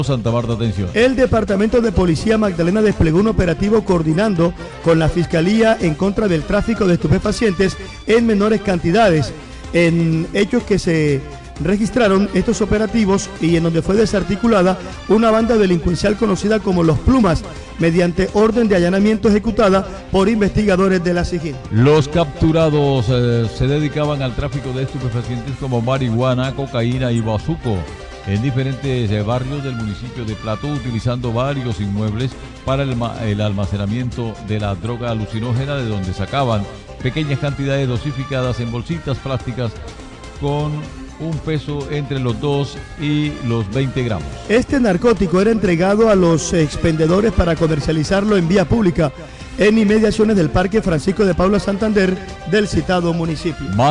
Santa Marta, atención. El Departamento de Policía Magdalena desplegó un operativo coordinando con la Fiscalía en contra del tráfico de estupefacientes en menores cantidades, en hechos que se registraron estos operativos y en donde fue desarticulada una banda delincuencial conocida como Los Plumas, mediante orden de allanamiento ejecutada por investigadores de la SIGIN. Los capturados se dedicaban al tráfico de estupefacientes como marihuana, cocaína y bazuco en diferentes barrios del municipio de Plató, utilizando varios inmuebles para el almacenamiento de la droga alucinógena, de donde sacaban pequeñas cantidades dosificadas en bolsitas plásticas con un peso entre los 2 y los 20 gramos. Este narcótico era entregado a los expendedores para comercializarlo en vía pública en inmediaciones del Parque Francisco de Paula Santander del citado municipio.